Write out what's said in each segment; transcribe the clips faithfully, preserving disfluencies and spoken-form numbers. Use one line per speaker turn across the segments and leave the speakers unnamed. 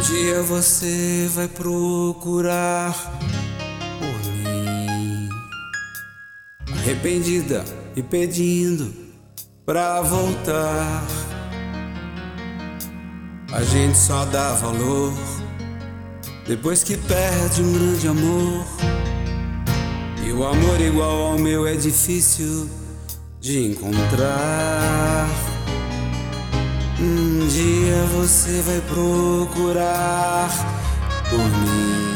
dia você vai procurar por mim, arrependida e pedindo pra voltar. A gente só dá valor depois que perde um grande amor. E o amor igual ao meu é difícil de encontrar. Um dia você vai procurar por mim,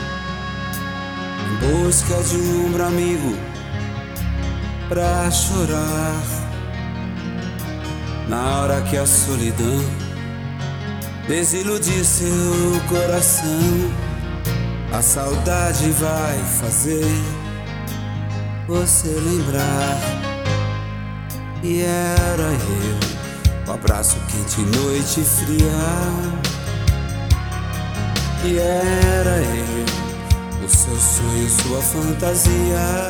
em busca de um ombro amigo pra chorar. Na hora que a solidão desiludir seu coração, a saudade vai fazer você lembrar. E era eu, o abraço quente, noite fria. E era eu, o seu sonho, sua fantasia.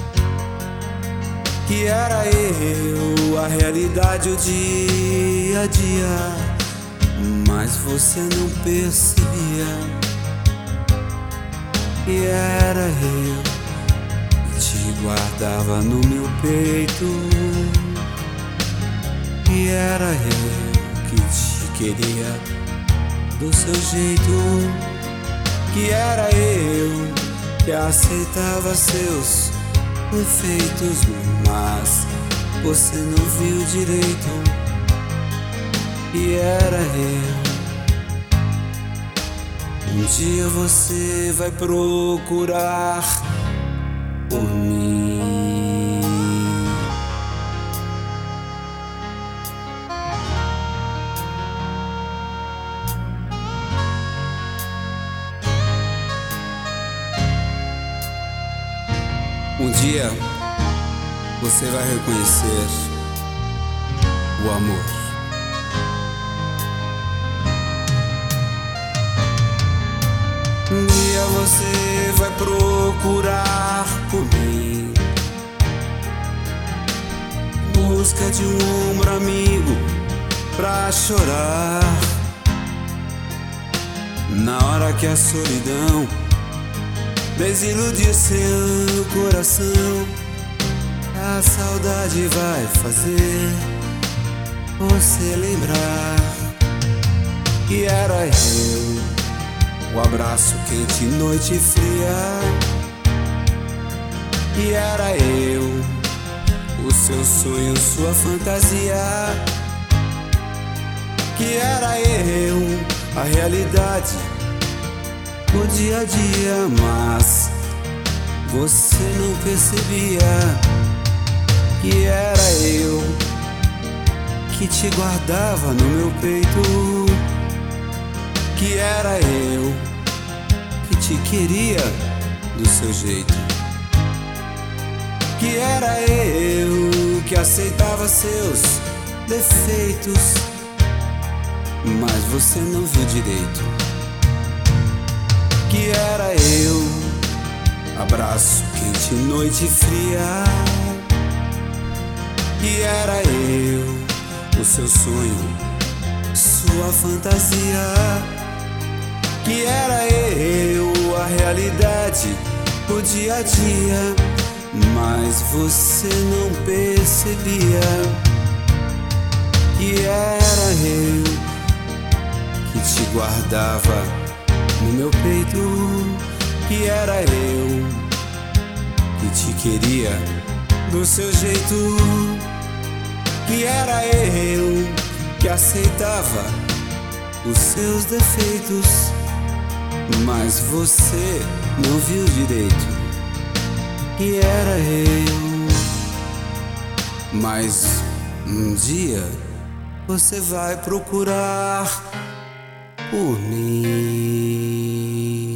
Que era eu, a realidade, o dia a dia, mas você não percebia. E era eu que te guardava no meu peito. E era eu que te queria do seu jeito. Que era eu que aceitava seus defeitos, mas você não viu direito. E era eu. Um dia você vai procurar por mim. Um dia você vai reconhecer o amor. Um dia você vai procurar por mim, em busca de um ombro amigo pra chorar. Na hora que a solidão desiludir seu coração, a saudade vai fazer você lembrar. Que era eu, o abraço quente, noite fria. E era eu, o seu sonho, sua fantasia. Que era eu, a realidade, o dia a dia, mas você não percebia. Que era eu que te guardava no meu peito. Que era eu que te queria do seu jeito. Que era eu que aceitava seus defeitos, mas você não viu direito. Que era eu, abraço quente, noite fria. Que era eu, o seu sonho, sua fantasia. Que era eu, a realidade, o dia a dia, mas você não percebia. Que era eu que te guardava no meu peito. Que era eu que te queria do seu jeito. Que era eu que aceitava os seus defeitos, mas você não viu direito. Que era eu. Mas um dia você vai procurar por mim.